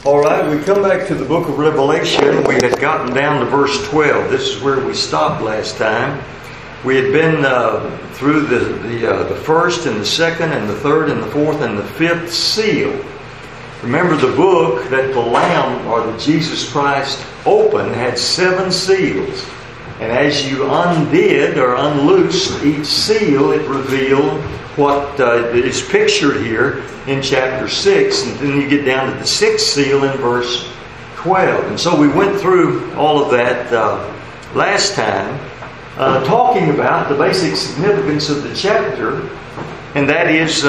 All right, we come back to the book of Revelation. We had gotten down to verse 12. This is where we stopped last time. We had been through the first and the second and the third and the fourth and the fifth seal. Remember, the book that the Lamb, or that Jesus Christ opened, had 7 seals. And as you undid or unloosed each seal, it revealed what is pictured here in chapter 6. And then you get down to the 6th seal in verse 12. And so we went through all of that last time, talking about the basic significance of the chapter. And that is,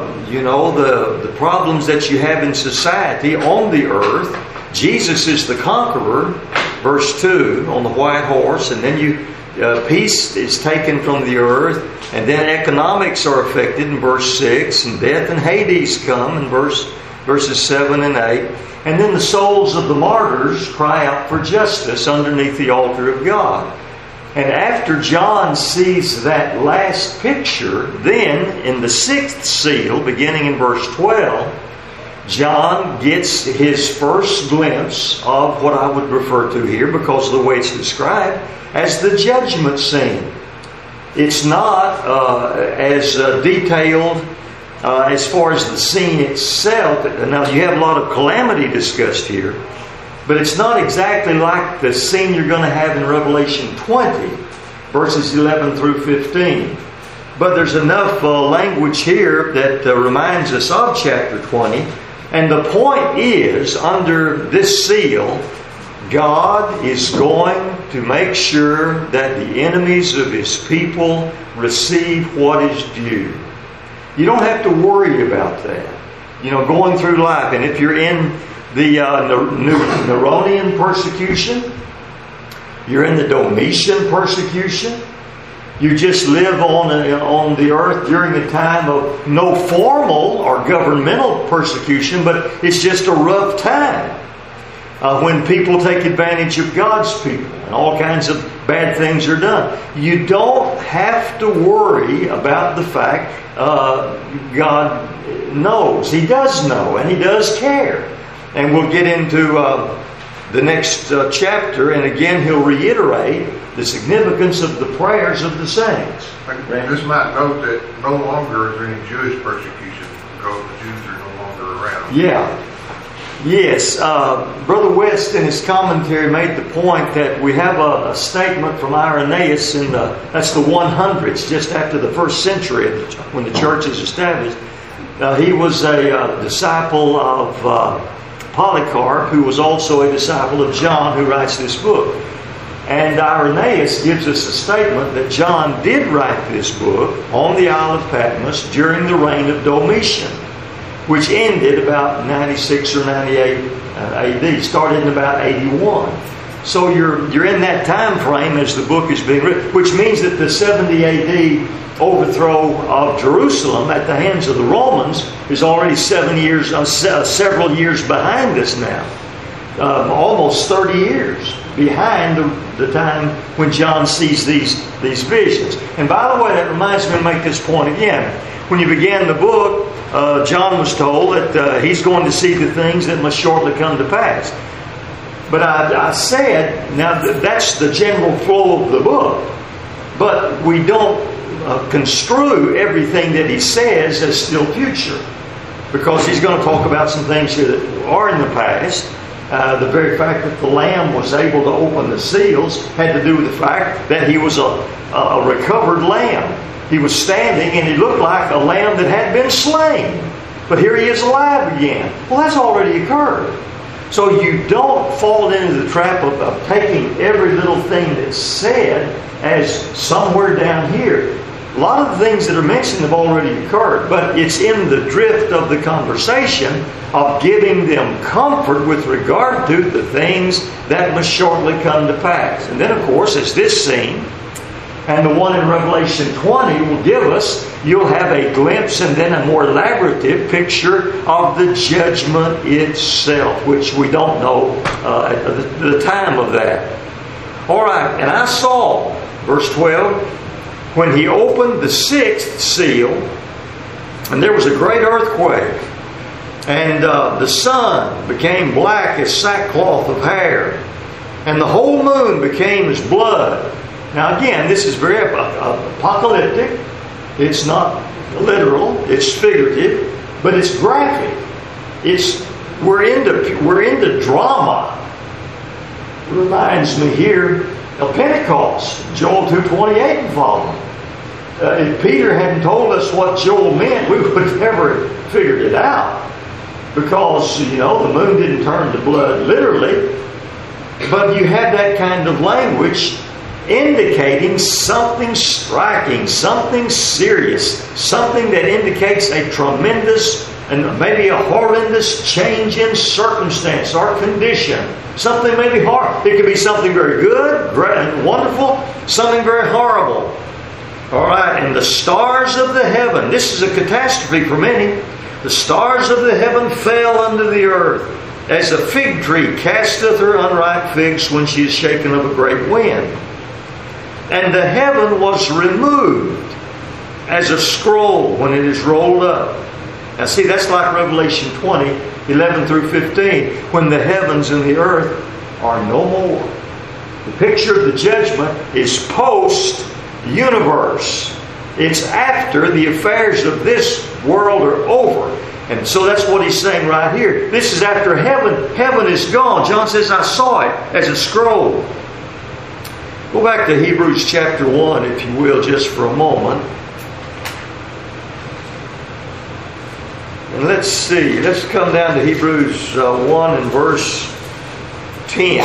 the problems that you have in society on the earth. Jesus is the conqueror, verse 2, on the white horse. And then peace is taken from the earth. And then economics are affected in verse 6. And death and Hades come in verses 7 and 8. And then the souls of the martyrs cry out for justice underneath the altar of God. And after John sees that last picture, then in the 6th seal, beginning in verse 12, John gets his first glimpse of what I would refer to here, because of the way it's described, as the judgment scene. It's not as detailed as far as the scene itself. Now, you have a lot of calamity discussed here, but it's not exactly like the scene you're going to have in Revelation 20, verses 11 through 15. But there's enough language here that reminds us of chapter 20. And the point is, under this seal, God is going to make sure that the enemies of His people receive what is due. You don't have to worry about that. Going through life. And if you're in the Neronian persecution, you're in the Domitian persecution, you just live on the earth during a time of no formal or governmental persecution, but it's just a rough time when people take advantage of God's people and all kinds of bad things are done. You don't have to worry about the fact God knows. He does know, and He does care. And we'll get into the next chapter, and again He'll reiterate the significance of the prayers of the saints. This might note that no longer is there any Jewish persecution because the Jews are no longer around. Yeah. Yes. Brother West in his commentary made the point that we have a statement from Irenaeus that's the 100s, just after the 1st century when the church is established. He was a disciple of Polycarp, who was also a disciple of John, who writes this book. And Irenaeus gives us a statement that John did write this book on the Isle of Patmos during the reign of Domitian, which ended about 96 or 98 AD, started in about 81. So you're in that time frame as the book is being written, which means that the 70 AD overthrow of Jerusalem at the hands of the Romans is already several years behind us now. Almost 30 years behind the time when John sees these visions. And by the way, that reminds me to make this point again. When you began the book, John was told that he's going to see the things that must shortly come to pass. But I said, now that's the general flow of the book. But we don't construe everything that he says as still future. Because he's going to talk about some things here that are in the past. The very fact that the Lamb was able to open the seals had to do with the fact that he was a recovered lamb. He was standing and he looked like a lamb that had been slain. But here he is alive again. Well, that's already occurred. So you don't fall into the trap of taking every little thing that's said as somewhere down here. A lot of the things that are mentioned have already occurred, but it's in the drift of the conversation of giving them comfort with regard to the things that must shortly come to pass. And then, of course, as this scene and the one in Revelation 20 will give us, you'll have a glimpse and then a more elaborative picture of the judgment itself, which we don't know at the time of that. All right, and I saw, verse 12, when He opened the 6th seal, and there was a great earthquake, And the sun became black as sackcloth of hair, and the whole moon became as blood. Now again, this is very apocalyptic. It's not literal, it's figurative, but it's graphic. We're into drama. It reminds me here of Pentecost, Joel 2:28 and following. If Peter hadn't told us what Joel meant, we would have never figured it out. Because, the moon didn't turn to blood literally, but you have that kind of language indicating something striking, something serious, something that indicates a tremendous and maybe a horrendous change in circumstance or condition. Something maybe hard. It could be something very good, great and wonderful, something very horrible. All right, and the stars of the heaven, this is a catastrophe for many. The stars of the heaven fell unto the earth, as a fig tree casteth her unripe figs when she is shaken of a great wind. And the heaven was removed as a scroll when it is rolled up. Now see, that's like Revelation 20, 11 through 15, when the heavens and the earth are no more. The picture of the judgment is post-universe. It's after the affairs of this world are over. And so that's what he's saying right here. This is after heaven. Heaven is gone. John says, I saw it as a scroll. Go back to Hebrews chapter 1, if you will, just for a moment. And let's see. Let's come down to Hebrews 1 and verse 10.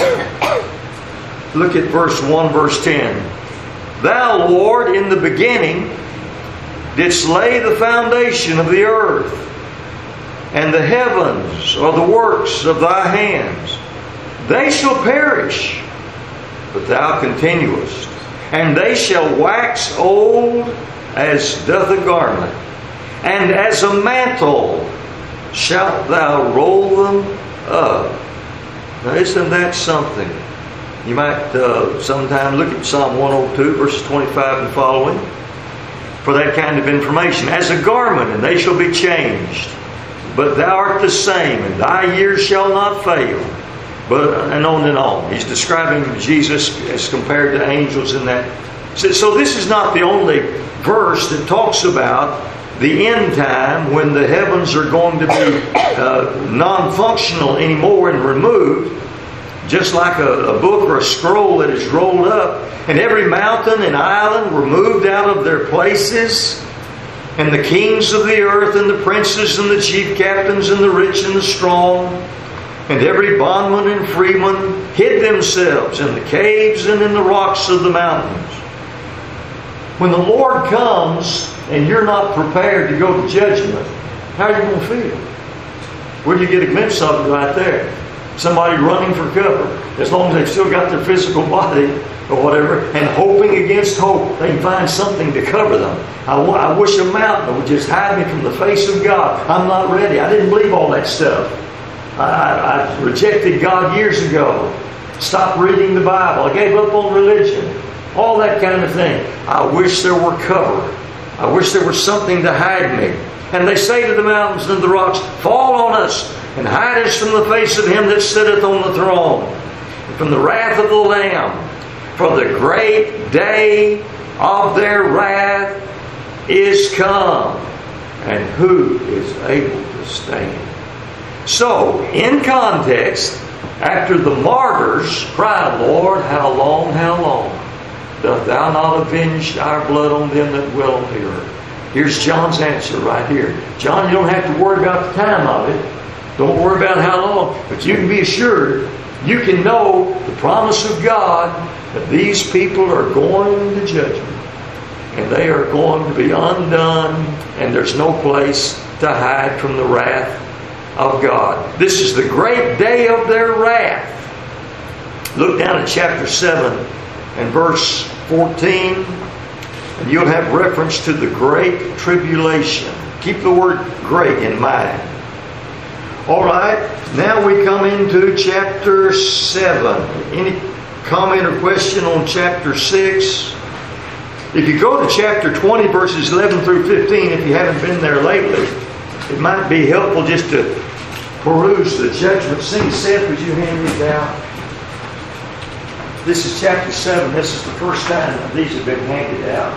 Look at verse 1, verse 10. Thou, Lord, in the beginning didst lay the foundation of the earth, and the heavens are the works of thy hands. They shall perish, but thou continuest, and they shall wax old as doth a garment, and as a mantle shalt thou roll them up. Now isn't that something? You might sometime look at Psalm 102, verses 25 and following, for that kind of information. As a garment, and they shall be changed. But thou art the same, and thy years shall not fail. And on and on. He's describing Jesus as compared to angels in that. So this is not the only verse that talks about the end time when the heavens are going to be non-functional anymore and removed. Just like a book or a scroll that is rolled up, and every mountain and island were moved out of their places, and the kings of the earth and the princes and the chief captains and the rich and the strong, and every bondman and freeman hid themselves in the caves and in the rocks of the mountains. When the Lord comes and you're not prepared to go to judgment, how are you going to feel? Where do you get a glimpse of it? Right there. Somebody running for cover, as long as they've still got their physical body or whatever, and hoping against hope, they can find something to cover them. I wish a mountain would just hide me from the face of God. I'm not ready. I didn't believe all that stuff. I rejected God years ago. Stopped reading the Bible. I gave up on religion. All that kind of thing. I wish there were cover. I wish there was something to hide me. And they say to the mountains and the rocks, fall on us and hide us from the face of him that sitteth on the throne, and from the wrath of the Lamb. For the great day of their wrath is come, and who is able to stand? So, in context, after the martyrs cried, Lord, how long doth thou not avenge our blood on them that dwell on the earth? Here's John's answer right here. John, you don't have to worry about the time of it. Don't worry about how long. But you can be assured, you can know the promise of God that these people are going to judgment. And they are going to be undone. And there's no place to hide from the wrath of God. This is the great day of their wrath. Look down at chapter 7 and verse 14. And you'll have reference to the great tribulation. Keep the word great in mind. All right, now we come into chapter 7. Any comment or question on chapter 6? If you go to chapter 20, verses 11 through 15, if you haven't been there lately, it might be helpful just to peruse the judgment scene. Seth, would you hand these out? This is chapter 7. This is the first time that these have been handed out.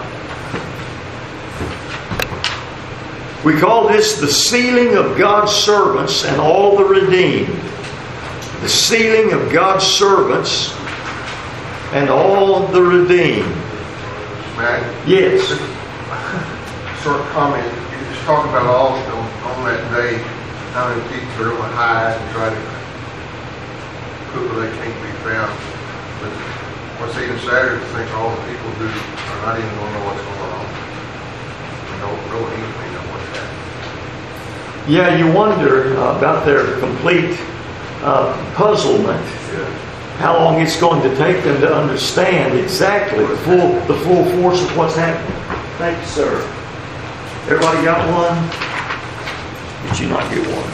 We call this the sealing of God's servants and all the redeemed. The sealing of God's servants and all the redeemed. Matt? Yes. Short comment. You just talk about also on that day how many people are going to hide and try to cook where they can't be found. But what's even sadder is to think all the people who are not even going to know what's going on. No inkling of what's happening. Yeah, you wonder about their complete puzzlement. Yeah. How long it's going to take them to understand exactly the full force of what's happening. Thank you, sir. Everybody got one? Did you not get one?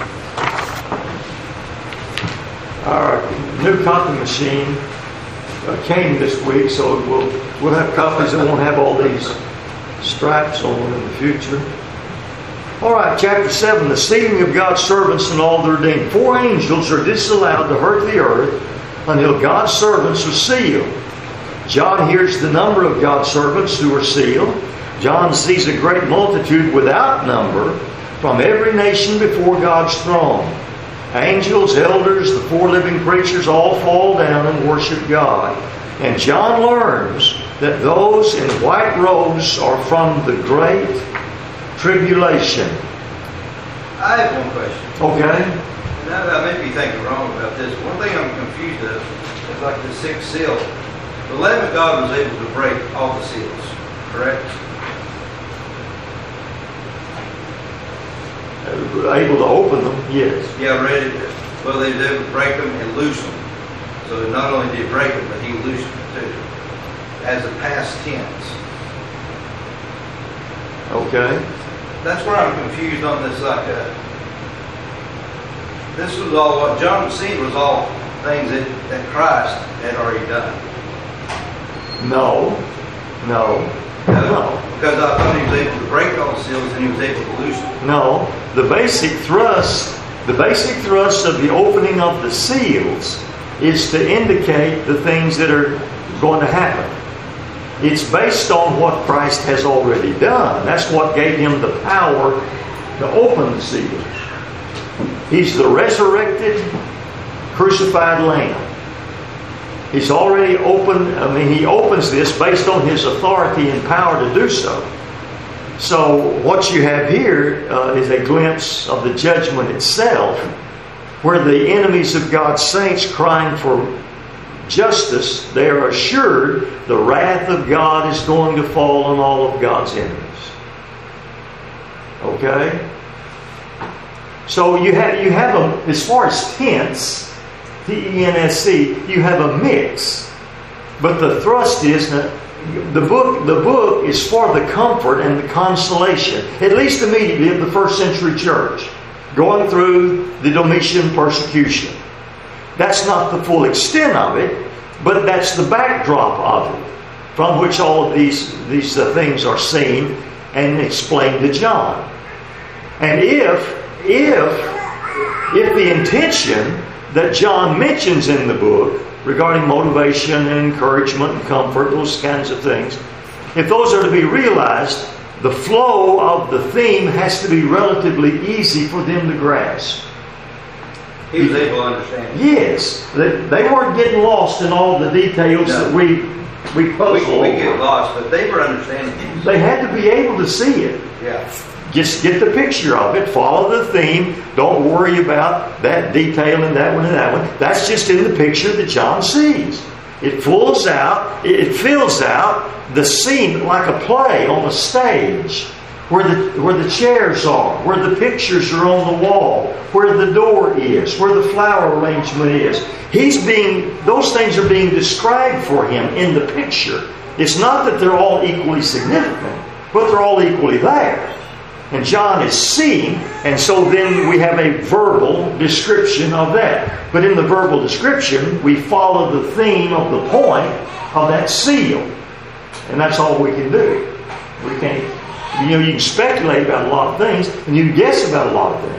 Our new copy machine came this week, so we'll have copies that won't have all these stripes on them in the future. All right, chapter 7, the sealing of God's servants and all the redeemed. 4 angels are disallowed to hurt the earth until God's servants are sealed. John hears the number of God's servants who are sealed. John sees a great multitude without number from every nation before God's throne. Angels, elders, the 4 living creatures all fall down and worship God. And John learns that those in white robes are from the great tribulation. I have one question. Okay. Now that I may be thinking wrong about this, one thing I'm confused of is like the 6th seal. The Lamb of God was able to break all the seals, correct? Able to open them, yes. Yeah, I read it. Well, they were able to break them and loose them. So not only did he break them, but he loosed them too. As a past tense. Okay. That's where I'm confused on this. This was all what John seen was all things that Christ had already done. No. Because I thought he was able to break all the seals and he was able to loose them. No. The basic thrust of the opening of the seals is to indicate the things that are going to happen. It's based on what Christ has already done. That's what gave him the power to open the seals. He's the resurrected, crucified Lamb. He's already opened, he opens this based on his authority and power to do so. So what you have here is a glimpse of the judgment itself, where the enemies of God's saints crying for justice, they are assured the wrath of God is going to fall on all of God's enemies. Okay? So you have as far as tense, T-E-N-S-E, you have a mix. But the thrust is that the book is for the comfort and the consolation, at least immediately, of the first century church, going through the Domitian persecution. That's not the full extent of it, but that's the backdrop of it, from which all of these things are seen and explained to John. And if the intention that John mentions in the book regarding motivation and encouragement and comfort, those kinds of things, if those are to be realized, the flow of the theme has to be relatively easy for them to grasp. He was able to understand. Yes. They weren't getting lost in all the details that we puzzle. We get lost, but they were understanding things. They had to be able to see it. Yeah. Just get the picture of it. Follow the theme. Don't worry about that detail and that one and that one. That's just in the picture that John sees. It fills out the scene like a play on a stage, where the chairs are, where the pictures are on the wall, where the door is, where the flower arrangement is. Those things are being described for him in the picture. It's not that they're all equally significant, but they're all equally there. And John is seeing, and so then we have a verbal description of that. But in the verbal description, we follow the theme of the point of that seal. And that's all we can do. We can't, you can speculate about a lot of things, and you can guess about a lot of things.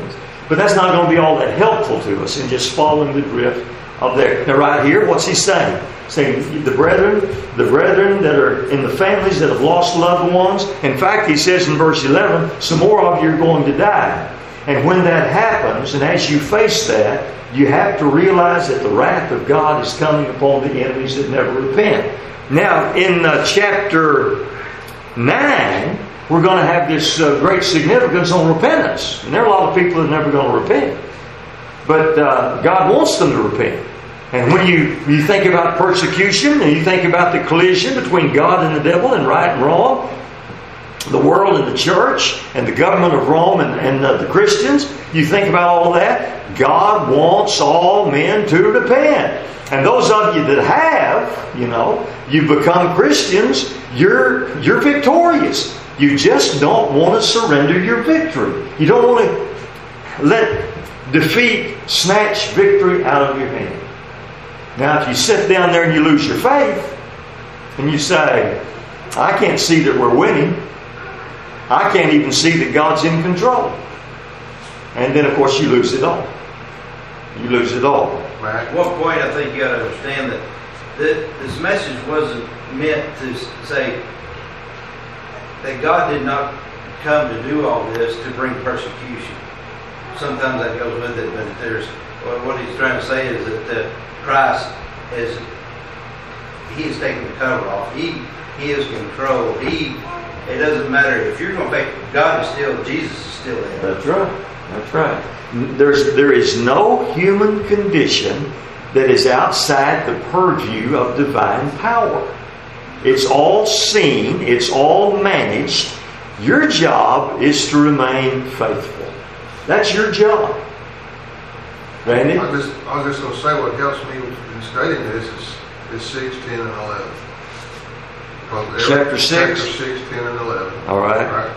But that's not going to be all that helpful to us in just following the drift of there. Now right here, what's he saying? Saying the brethren that are in the families that have lost loved ones. In fact, he says in verse 11, some more of you are going to die. And when that happens, and as you face that, you have to realize that the wrath of God is coming upon the enemies that never repent. Now, in chapter 9, we're going to have this great significance on repentance. And there are a lot of people that are never going to repent. But God wants them to repent. And when you think about persecution, and you think about the collision between God and the devil and right and wrong, the world and the church, and the government of Rome and the Christians, you think about all that, God wants all men to repent. And those of you that have, you've become Christians, you're victorious. You just don't want to surrender your victory. You don't want to let defeat snatch victory out of your hand. Now, if you sit down there and you lose your faith, and you say, I can't see that we're winning. I can't even see that God's in control. And then, of course, you lose it all. You lose it all. At one point, I think you got to understand that this message wasn't meant to say that God did not come to do all this to bring persecution. Sometimes that goes with it, but what he's trying to say is that Christ He is taking the cover off. He is controlled. It doesn't matter if you're going to faith. God is still, Jesus is still there. That's right. That's right. There is no human condition that is outside the purview of divine power. It's all seen. It's all managed. Your job is to remain faithful. That's your job. Randy? I was just going to say what helps me in studying this is 6, 10, and 11. Chapter 6? Chapter 6, 10, and 11. All right.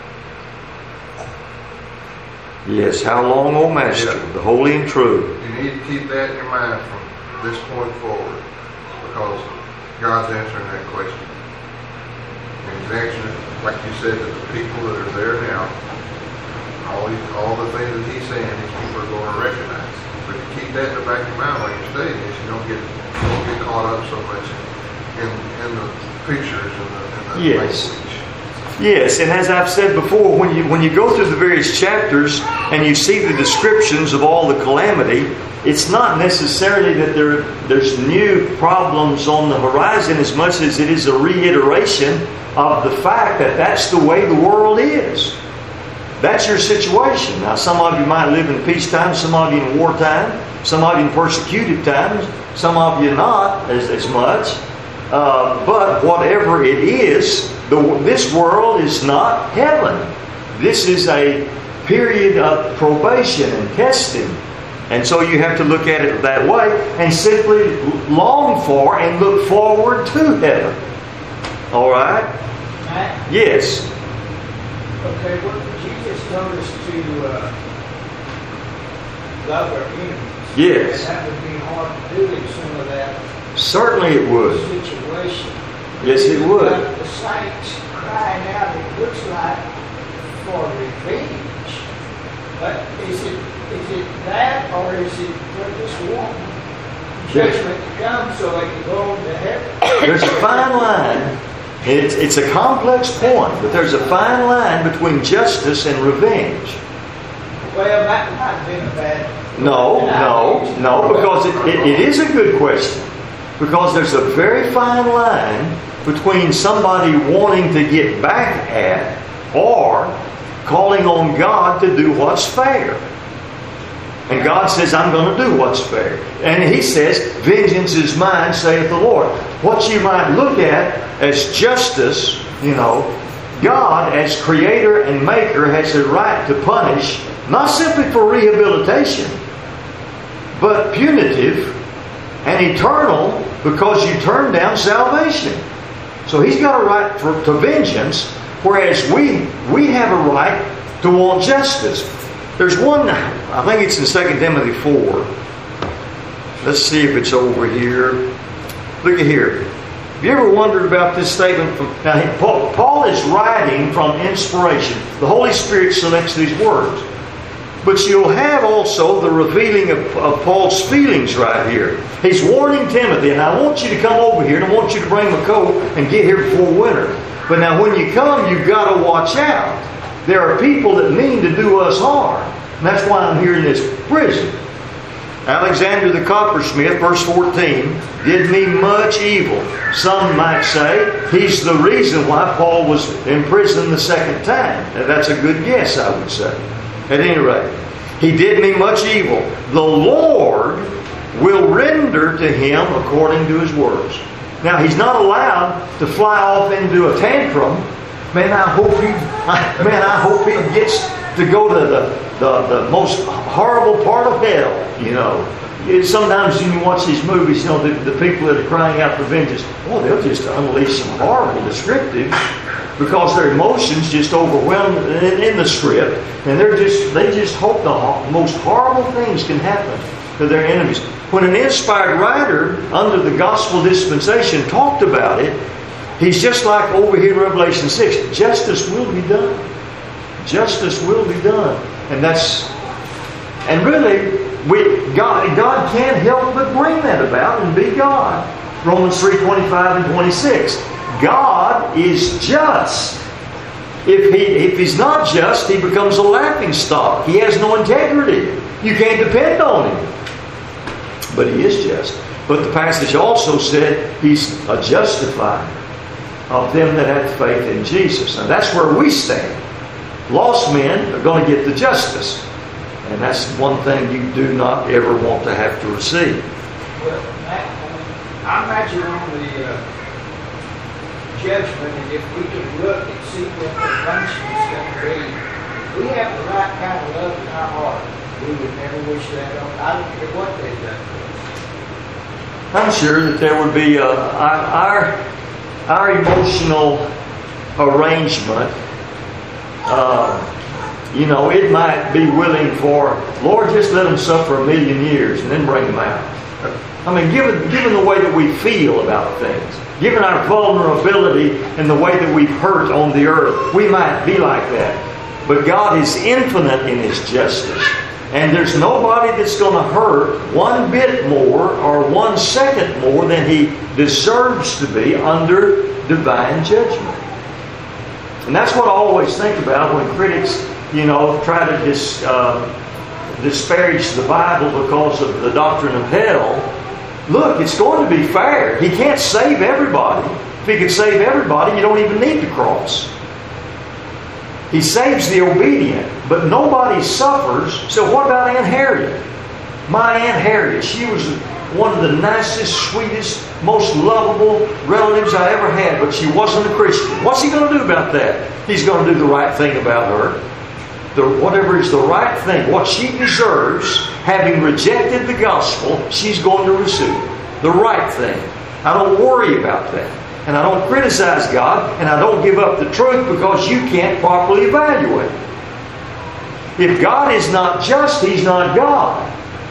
Yes, how long, O Master, the holy and true. You need to keep that in your mind from this point forward, because God's answering that question. And He's answering it, like you said, to the people that are there now. All the things that He's saying, these people are going to recognize. But you keep that in the back of your mind while you're studying this. You don't get caught up so much in the pictures and the language. Yes, and as I've said before, when you go through the various chapters and you see the descriptions of all the calamity, it's not necessarily that there's new problems on the horizon as much as it is a reiteration of the fact that that's the way the world is. That's your situation. Now, some of you might live in peacetime, some of you in wartime, some of you in persecuted times, some of you not as much. But whatever it is, this world is not heaven. This is a period of probation and testing. And so you have to look at it that way and simply long for and look forward to heaven. All right? Matt? Yes. Okay, well, Jesus told us to love our enemies. Yes. And that would be hard to do in some of that Certainly it would. situation. Yes, it would. But the saints crying out, it looks like, for revenge. But is it that, or is it for this one judgment to come so they can go to heaven? There's a fine line. It's a complex point, but there's a fine line between justice and revenge. Well, that might have been a bad... No, because it is a good question. Because there's a very fine line between somebody wanting to get back at or calling on God to do what's fair. And God says, I'm going to do what's fair. And He says, vengeance is mine, saith the Lord. What you might look at as justice, God as creator and maker has the right to punish, not simply for rehabilitation, but punitive and eternal, because you turned down salvation. So He's got a right to vengeance, whereas we have a right to want justice. There's one, I think it's in 2 Timothy 4. Let's see if it's over here. Look at here. Have you ever wondered about this statement? Paul is writing from inspiration. The Holy Spirit selects these words. But you'll have also the revealing of Paul's feelings right here. He's warning Timothy, and I want you to come over here, and I want you to bring my coat and get here before winter. But now when you come, you've got to watch out. There are people that mean to do us harm. And that's why I'm here in this prison. Alexander the coppersmith, verse 14, did me much evil. Some might say he's the reason why Paul was in prison the second time. Now, that's a good guess, I would say. At any rate, he did me much evil. The Lord will render to him according to his words. Now, he's not allowed to fly off into a tantrum. Man, I hope he gets to go to the most horrible part of hell, you know. Sometimes when you watch these movies, you know, the people that are crying out for vengeance, they'll just unleash some horrible descriptives because their emotions just overwhelm in the script, and they just hope the most horrible things can happen to their enemies. When an inspired writer under the gospel dispensation talked about it, he's just like over here in Revelation 6. Justice will be done. Justice will be done. And really, God can't help but bring that about and be God. Romans 3:25 and 26. God is just. If He's not just, He becomes a laughing stock. He has no integrity. You can't depend on Him. But He is just. But the passage also said He's a justifier of them that have faith in Jesus. Now that's where we stand. Lost men are going to get the justice. And that's one thing you do not ever want to have to receive. Well, I imagine on the judgment, and if we can look and see what the punishment's going to be, if we have the right kind of love in our heart, we would never wish that on. I don't care what they've done to us. I'm sure that there would be our emotional arrangement. It might be willing for, Lord, just let them suffer 1,000,000 years and then bring them out. I mean, given the way that we feel about things, given our vulnerability and the way that we've hurt on the earth, we might be like that. But God is infinite in His justice. And there's nobody that's going to hurt one bit more or 1 second more than he deserves to be under divine judgment. And that's what I always think about when critics, try to disparage the Bible because of the doctrine of hell. Look, it's going to be fair. He can't save everybody. If He could save everybody, you don't even need the cross. He saves the obedient, but nobody suffers. So what about Aunt Harriet? My Aunt Harriet, she was one of the nicest, sweetest, most lovable relatives I ever had, but she wasn't a Christian. What's He going to do about that? He's going to do the right thing about her. Whatever is the right thing, what she deserves, having rejected the gospel, she's going to receive the right thing. I don't worry about that. And I don't criticize God, and I don't give up the truth because you can't properly evaluate. If God is not just, He's not God.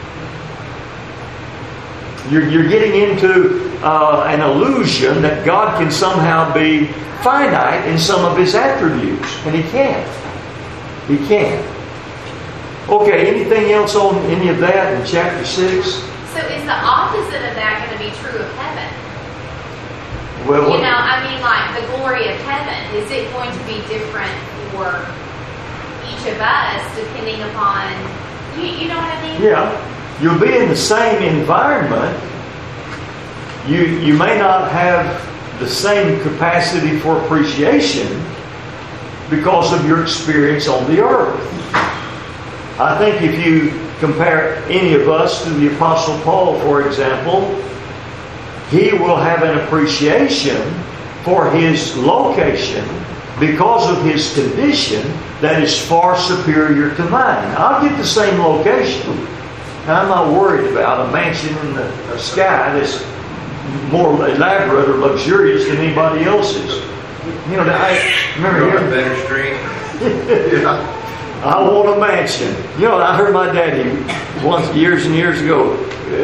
You're getting into an illusion that God can somehow be finite in some of His attributes, and He can't. He can't. Okay, anything else on any of that in chapter 6? So is the opposite of that going to be true of heaven? Well, like the glory of heaven, is it going to be different for each of us depending upon, you know what I mean? Yeah. You'll be in the same environment. You may not have the same capacity for appreciation because of your experience on the earth. I think if you compare any of us to the Apostle Paul, for example, he will have an appreciation for his location because of his condition that is far superior to mine. I'll get the same location. I'm not worried about a mansion in the sky that's more elaborate or luxurious than anybody else's. I remember You're on a better street. I want a mansion. I heard my daddy once, years and years ago,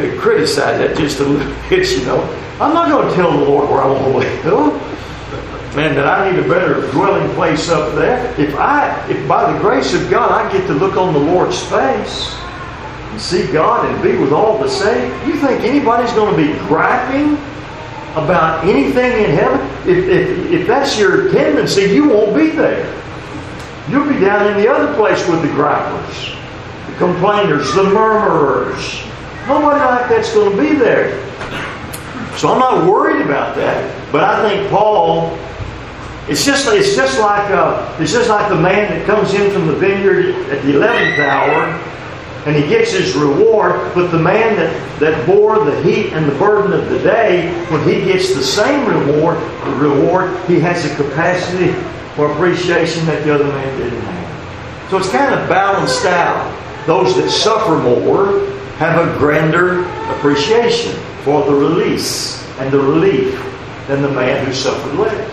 criticize that just a little bit, I'm not going to tell the Lord where I want to live. man, that I need a better dwelling place up there. If by the grace of God I get to look on the Lord's face and see God and be with all the saints, you think anybody's going to be griping about anything in heaven? If that's your tendency, you won't be there. You'll be down in the other place with the gripers, the complainers, the murmurers. Nobody like that's going to be there. So I'm not worried about that. But I think Paul, it's just like the man that comes in from the vineyard at the 11th hour and he gets his reward. But the man that bore the heat and the burden of the day, when he gets the same reward, he has a capacity for appreciation that the other man didn't have. So it's kind of balanced out. Those that suffer more have a grander appreciation for the release and the relief than the man who suffered less.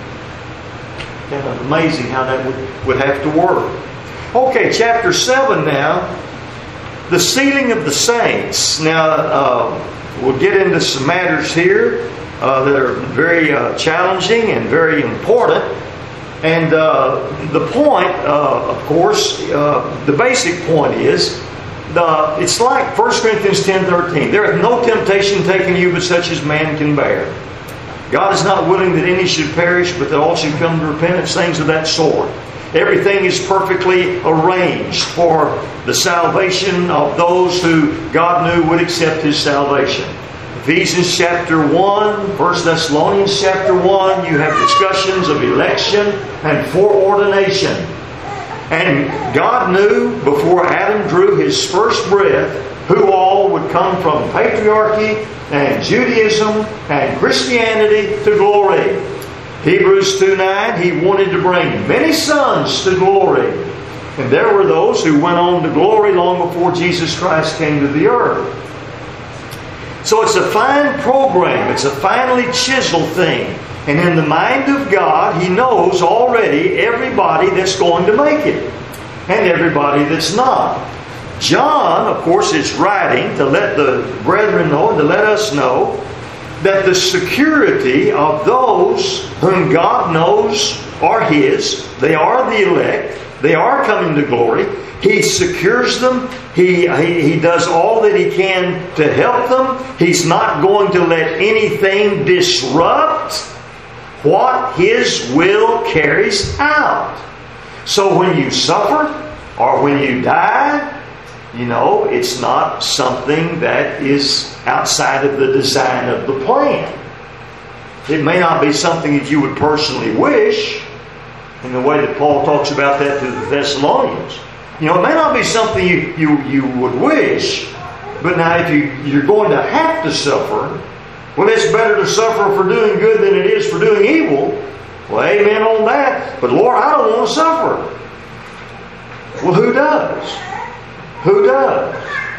Kind of amazing how that would have to work. Okay, chapter 7 now. The sealing of the saints. Now, we'll get into some matters here that are very challenging and very important. And the point, of course, the basic point is, it's like 1 Corinthians 10:13. There is no temptation taken you but such as man can bear. God is not willing that any should perish, but that all should come to repentance, things of that sort. Everything is perfectly arranged for the salvation of those who God knew would accept His salvation. Ephesians chapter 1, 1 Thessalonians chapter 1, you have discussions of election and foreordination. And God knew before Adam drew his first breath who all would come from patriarchy and Judaism and Christianity to glory. Hebrews 2:9, He wanted to bring many sons to glory. And there were those who went on to glory long before Jesus Christ came to the earth. So it's a fine program. It's a finely chiseled thing. And in the mind of God, He knows already everybody that's going to make it and everybody that's not. John, of course, is writing to let the brethren know and to let us know that the security of those whom God knows are His, they are the elect, they are coming to glory. He secures them. He does all that He can to help them. He's not going to let anything disrupt what His will carries out. So when you suffer or when you die, it's not something that is outside of the design of the plan. It may not be something that you would personally wish, in the way that Paul talks about that to the Thessalonians. It may not be something you would wish, but now if you're going to have to suffer, well, it's better to suffer for doing good than it is for doing evil. Well, amen on that. But Lord, I don't want to suffer. Well, who does? Who does?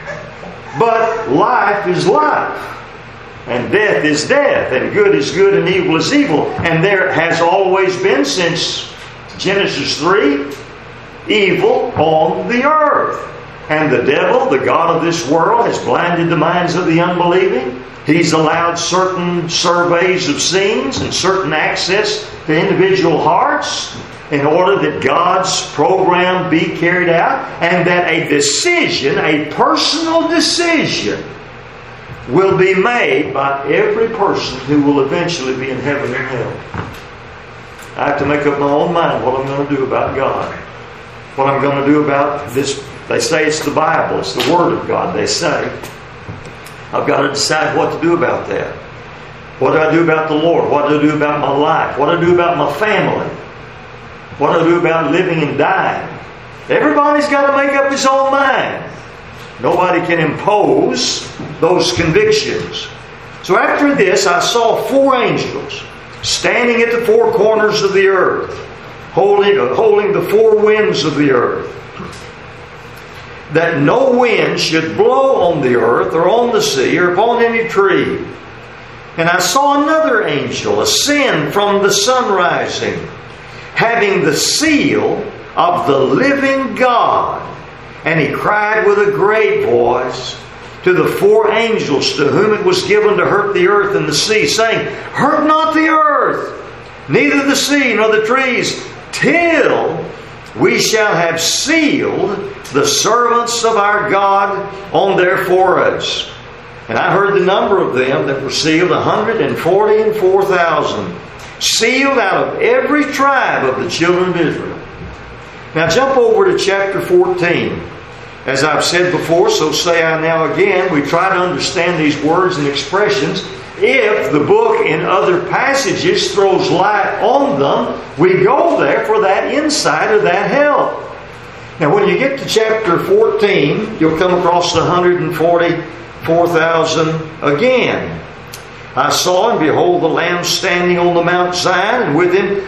But life is life. And death is death. And good is good and evil is evil. And there has always been, since Genesis 3, evil on the earth. And the devil, the god of this world, has blinded the minds of the unbelieving. He's allowed certain surveys of scenes and certain access to individual hearts in order that God's program be carried out, and that a decision, a personal decision, will be made by every person who will eventually be in heaven and hell. I have to make up my own mind what I'm going to do about God. What I'm going to do about this. They say it's the Bible. It's the Word of God, they say. I've got to decide what to do about that. What do I do about the Lord? What do I do about my life? What do I do about my family? What do I do about living and dying? Everybody's got to make up his own mind. Nobody can impose those convictions. So after this, I saw 4 angels standing at the 4 corners of the earth, holding the 4 winds of the earth, that no wind should blow on the earth or on the sea or upon any tree. And I saw another angel ascend from the sun rising, having the seal of the living God. And he cried with a great voice to the 4 angels to whom it was given to hurt the earth and the sea, saying, Hurt not the earth, neither the sea nor the trees, till we shall have sealed the servants of our God on their foreheads. And I heard the number of them that were sealed, 144,000, sealed out of every tribe of the children of Israel. Now jump over to chapter 14. As I've said before, so say I now again, we try to understand these words and expressions. If the book in other passages throws light on them, we go there for that insight or that help. Now when you get to chapter 14, you'll come across the 144,000 again. I saw and behold the Lamb standing on the Mount Zion, and with him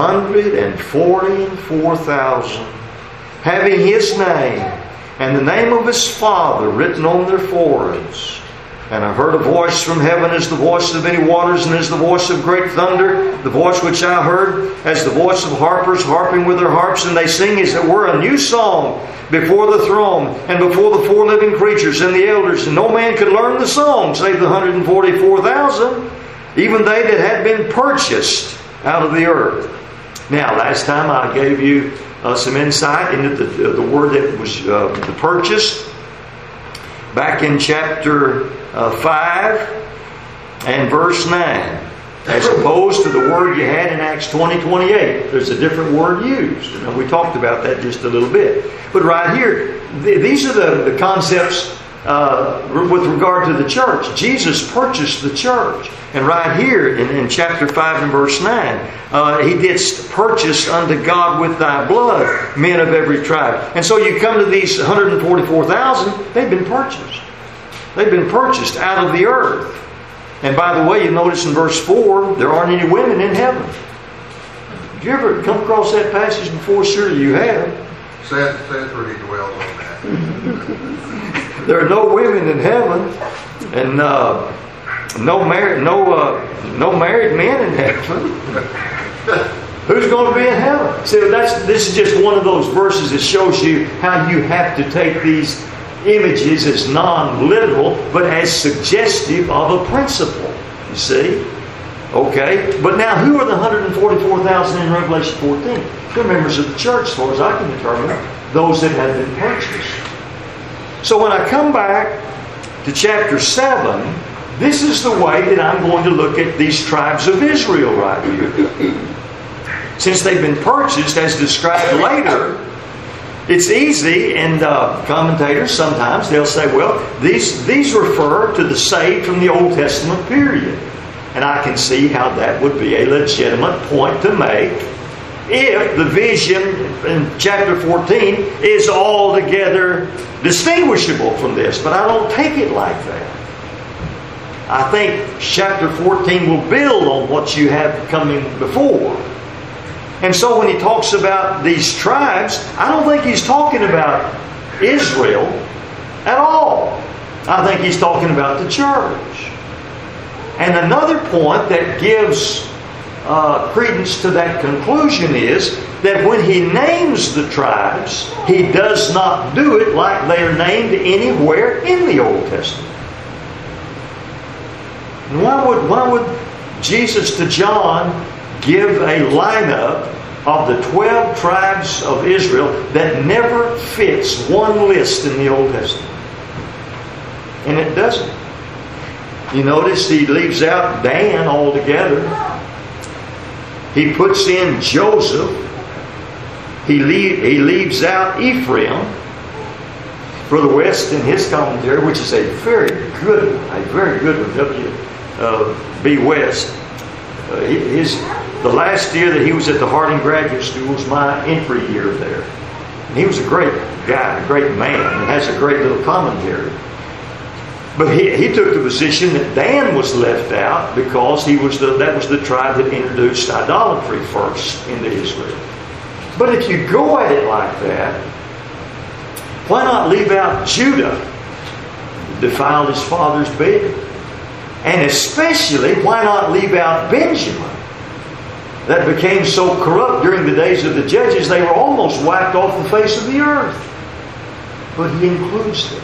144,000, having his name and the name of his Father written on their foreheads. And I heard a voice from heaven as the voice of many waters, and as the voice of great thunder, the voice which I heard as the voice of harpers harping with their harps, and they sing as it were a new song before the throne, and before the four living creatures and the elders. And no man could learn the song save the 144,000, even they that had been purchased out of the earth. Now, last time I gave you some insight into the word that was the purchased. Back in chapter 5 and verse 9, as opposed to the word you had in Acts 20:28. There's a different word used. And we talked about that just a little bit. But right here, these are the concepts with regard to the church. Jesus purchased the church. And right here in chapter 5 and verse 9, He didst purchase unto God with thy blood men of every tribe. And so you come to these 144,000, they've been purchased. They've been purchased out of the earth. And by the way, you notice in verse 4, there aren't any women in heaven. Did you ever come across that passage before? Surely you have. Seth where he dwells on that. There are no women in heaven, and no married men in heaven. Who's going to be in heaven? See, this is just one of those verses that shows you how you have to take these images as non-literal, but as suggestive of a principle. You see? Okay. But now, who are the 144,000 in Revelation 14? They're members of the church, as far as I can determine, those that have been purchased. So when I come back to chapter 7, this is the way that I'm going to look at these tribes of Israel right here. Since they've been purchased, as described later, it's easy, and commentators sometimes, they'll say, well, these refer to the saved from the Old Testament period. And I can see how that would be a legitimate point to make if the vision in chapter 14 is altogether distinguishable from this. But I don't take it like that. I think chapter 14 will build on what you have coming before. And so when he talks about these tribes, I don't think he's talking about Israel at all. I think he's talking about the church. And another point that gives credence to that conclusion is that when he names the tribes, he does not do it like they are named anywhere in the Old Testament. And why would Jesus to John give a lineup of the 12 tribes of Israel that never fits one list in the Old Testament? And it doesn't. You notice he leaves out Dan altogether. He puts in Joseph. He leaves out Ephraim for the West in his commentary, which is a very good one, W.B. West. The last year that he was at the Harding Graduate School was my entry year there. And he was a great guy, a great man, and has a great little commentary. But he took the position that Dan was left out because that was the tribe that introduced idolatry first into Israel. But if you go at it like that, why not leave out Judah, defiled his father's bed? And especially, why not leave out Benjamin, that became so corrupt during the days of the judges they were almost wiped off the face of the earth? But he includes them.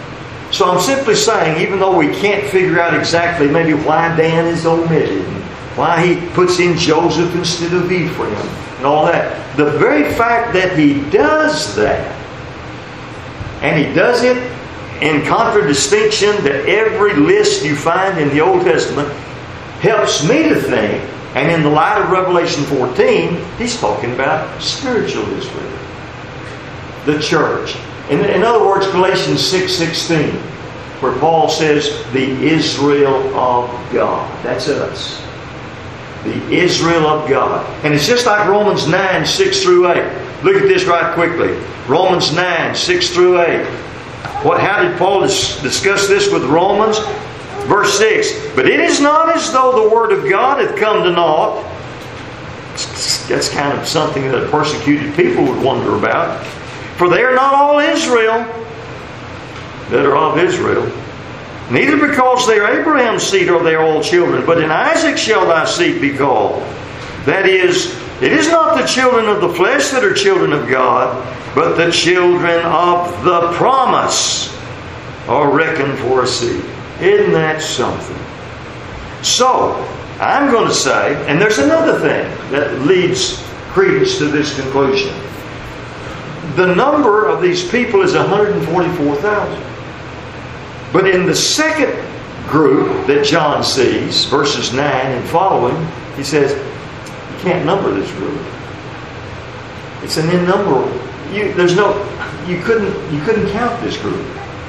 So I'm simply saying, even though we can't figure out exactly maybe why Dan is omitted, Why He puts in Joseph instead of Ephraim and all that. The very fact that He does that, and He does it in contradistinction to every list you find in the Old Testament, helps me to think, and in the light of Revelation 14, He's talking about spiritual Israel, the church. In other words, Galatians 6:16, where Paul says, the Israel of God. That's us. The Israel of God. And it's just like Romans 9:6 through 8. Look at this right quickly. Romans 9:6 through 8. How did Paul discuss this with Romans? Verse 6. But it is not as though the word of God hath come to naught. That's kind of something that a persecuted people would wonder about. For they are not all Israel that are of Israel. Neither because they are Abraham's seed are they all children, but in Isaac shall thy seed be called. That is, it is not the children of the flesh that are children of God, but the children of the promise are reckoned for a seed. Isn't that something? So, I'm going to say, and there's another thing that leads credence to this conclusion. The number of these people is 144,000. But in the second group that John sees, verses 9 and following, he says, you can't number this group. It's an innumberable. You couldn't count this group.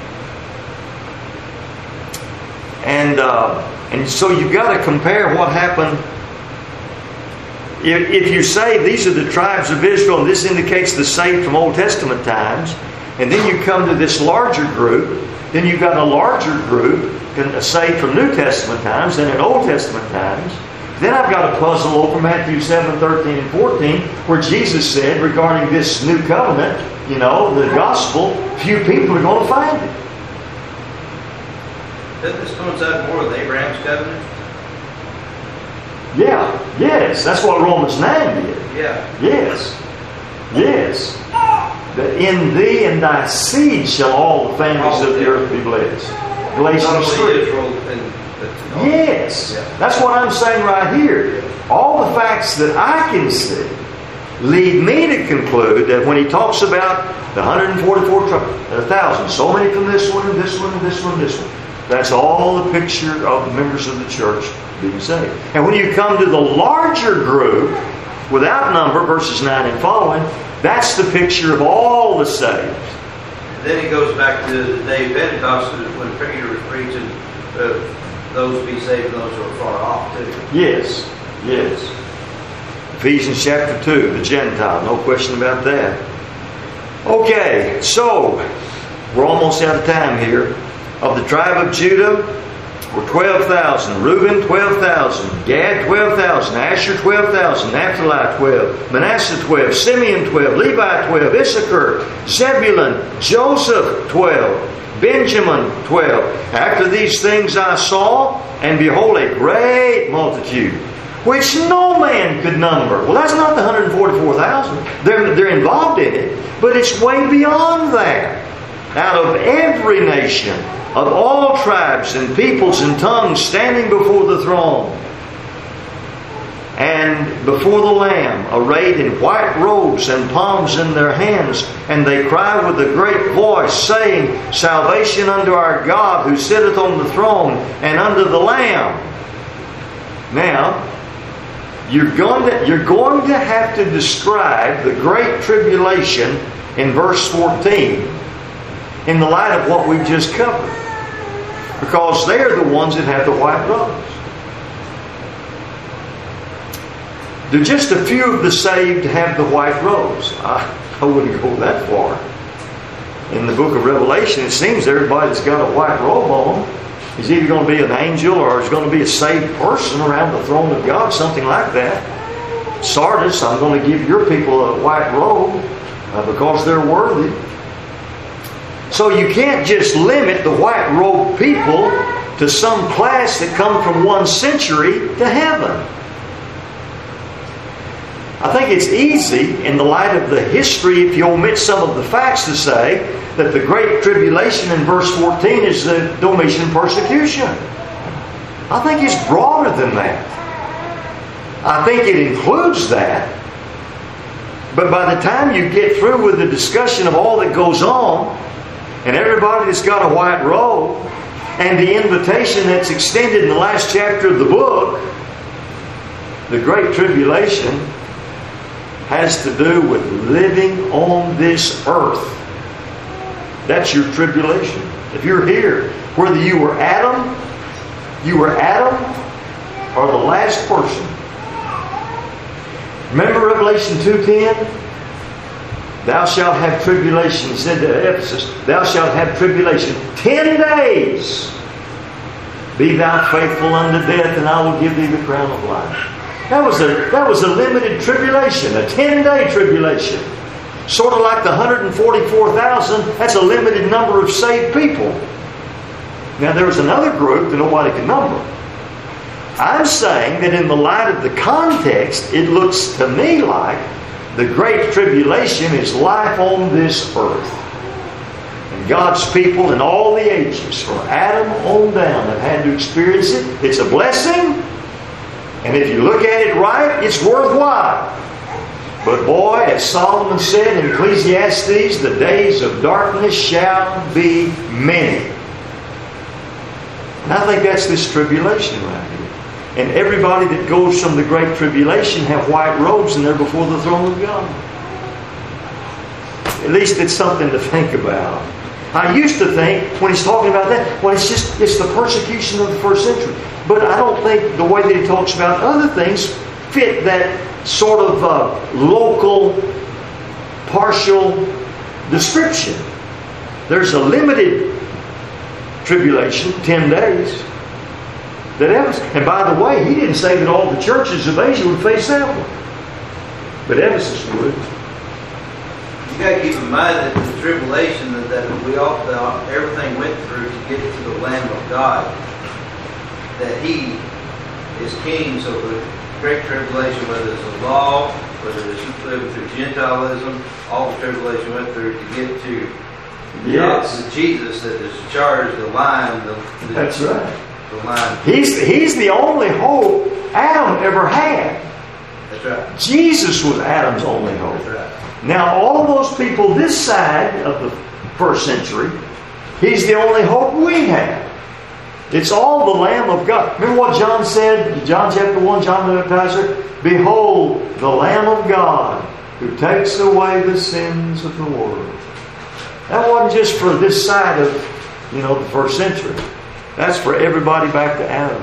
And so you've got to compare what happened. If you say these are the tribes of Israel, and this indicates the saved from Old Testament times, and then you come to this larger group, then you've got a larger group saved from New Testament times and in Old Testament times. Then I've got a puzzle over Matthew 7, 13, and 14, where Jesus said regarding this new covenant, the gospel, few people are going to find it. Doesn't this coincide more with Abraham's covenant? Yeah, yes. That's what Romans 9 did. Yeah. Yes. That in thee and thy seed shall all the families of the earth be blessed. Galatians 3. Yes. That's what I'm saying right here. All the facts that I can see lead me to conclude that when he talks about the 144,000, so many from this one and this one and this one and this one, that's all the picture of the members of the church being saved. And when you come to the larger group, without number, verses 9 and following, that's the picture of all the saved. Then it goes back to the day of Pentecost when Peter was preaching, those be saved and those who are far off too. Yes. Ephesians chapter 2, the Gentile, no question about that. Okay, so we're almost out of time here. Of the tribe of Judah were 12,000. Reuben, 12,000. Gad, 12,000. Asher, 12,000. Naphtali, 12. Manasseh, 12. Simeon, 12. Levi, 12. Issachar, Zebulun, Joseph, 12. Benjamin, 12. After these things I saw, and behold, a great multitude, which no man could number. Well, that's not the 144,000. They're involved in it, but it's way beyond that. Out of every nation, of all tribes and peoples and tongues, standing before the throne and before the Lamb, arrayed in white robes and palms in their hands, and they cry with a great voice, saying, Salvation unto our God, who sitteth on the throne, and unto the Lamb. Now, you're going to have to describe the great tribulation in verse 14 in the light of what we've just covered. Because they're the ones that have the white robes. Do just a few of the saved have the white robes? I wouldn't go that far. In the book of Revelation, it seems everybody's got a white robe on. He's either going to be an angel or he's going to be a saved person around the throne of God, something like that. Sardis, I'm going to give your people a white robe because they're worthy. So you can't just limit the white robed people to some class that come from 1 century to heaven. I think it's easy in the light of the history, if you omit some of the facts, to say that the Great Tribulation in verse 14 is the Domitian persecution. I think it's broader than that. I think it includes that. But by the time you get through with the discussion of all that goes on, and everybody that's got a white robe, and the invitation that's extended in the last chapter of the book, the Great Tribulation has to do with living on this earth. That's your tribulation. If you're here, whether you were Adam or the last person. Remember Revelation 2:10? Thou shalt have tribulation. He said to Ephesus, thou shalt have tribulation 10 days. Be thou faithful unto death, and I will give thee the crown of life. That was a limited tribulation, a 10-day tribulation. Sort of like the 144,000, that's a limited number of saved people. Now there was another group that nobody could number. I'm saying that in the light of the context, it looks to me like the Great Tribulation is life on this earth. And God's people in all the ages, from Adam on down, have had to experience it. It's a blessing. And if you look at it right, it's worthwhile. But boy, as Solomon said in Ecclesiastes, the days of darkness shall be many. And I think that's this tribulation right here. And everybody that goes from the Great Tribulation have white robes and they're before the throne of God. At least it's something to think about. I used to think, when he's talking about that, well, it's the persecution of the first century. But I don't think the way that he talks about other things fit that sort of local, partial description. There's a limited tribulation, 10 days. And by the way, he didn't say that all the churches of Asia would face that one. But Ephesus would. You got to keep in mind that the tribulation that we all everything went through to get to the Lamb of God, that He is King. So the Great Tribulation, whether it's the law, whether it's living through Gentilism, all the tribulation went through to get to Jesus that is charged, the line. That's right. The line. He's the only hope Adam ever had. That's right. Jesus was Adam's only hope. That's right. Now, all those people this side of the first century, He's the only hope we have. It's all the Lamb of God. Remember what John said in John chapter 1, John the Baptizer? Behold, the Lamb of God who takes away the sins of the world. That wasn't just for this side of, the first century. That's for everybody back to Adam.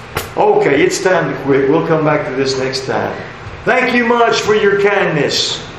Okay, it's time to quit. We'll come back to this next time. Thank you much for your kindness.